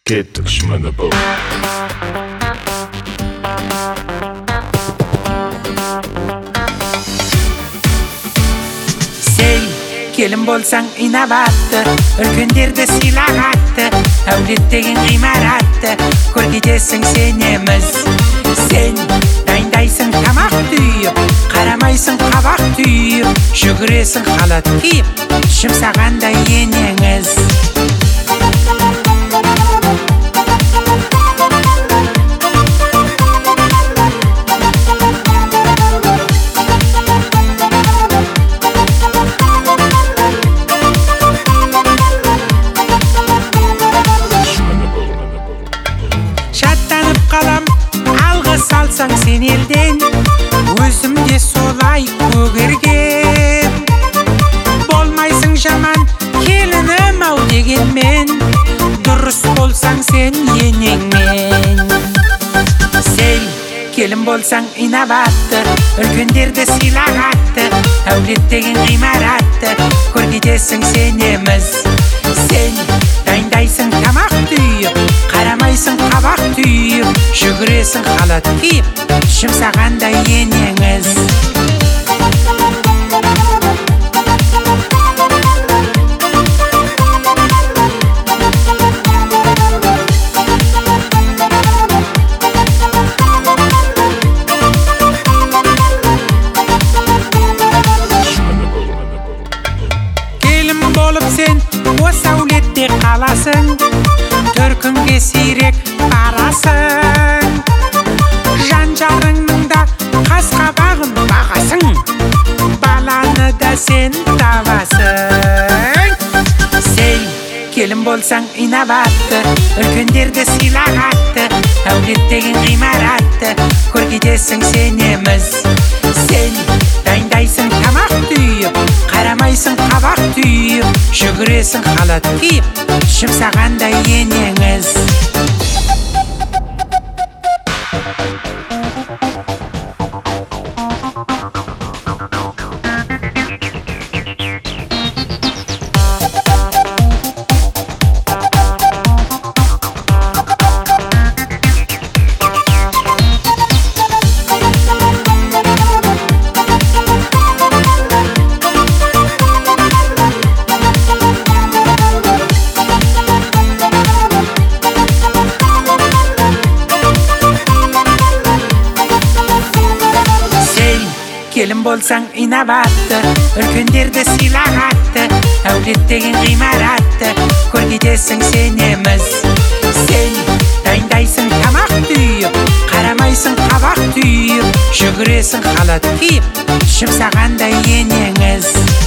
кеттік шмыны бұл. Сен келін болсаң инабатты, үлкендерді сыйлағатты, әулет деген ғимаратты көргедесің сенеміз. Сен дайындайсың тамақ түйіп, қарамайсың қабақ түйіп, жүгіресің халат киіп, жұмсағандай енеңіз. Шаттанып қалам, алғыс алсаң сен елден, өзім де солай көгерген. Болмайсың жаман келінім ау дегенмен, дұрыс болсаң сен енеңмен. Сен келін болсаң инабатты, үлкендерді сыйлағатты, әулет деген ғимаратты көргедесің сенеміз. Сен дайындайсың тамақ түйіп, қарамайсың қабақ түйіп, жүгіресің халат киіп, жұмсағандай енеңіз. Келін болып сен осы әулетте қаласың, төркінге сирек барасың. Жан жарыңның да қас-қабағын бағасың, баланы да сен табасың. Сен келін болсаң инабатты, үлкендерді сыйлағатты, әулет деген ғимаратты көргедесің сенеміз. Сен дайындайсың тамақ түйіп, қарамайсың қабақ түйіп, жүгіресің халат киіп, жұмсағандай енеңіз. Келін болсаң инабатты, үлкендерді сыйлағатты, әулет деген ғимаратты көргедесің сенеміз. Сен дайындайсың тамақ түйіп, қарамайсың қабақ түйіп, жүгіресің халат киіп, жұмсағандай енеңіз.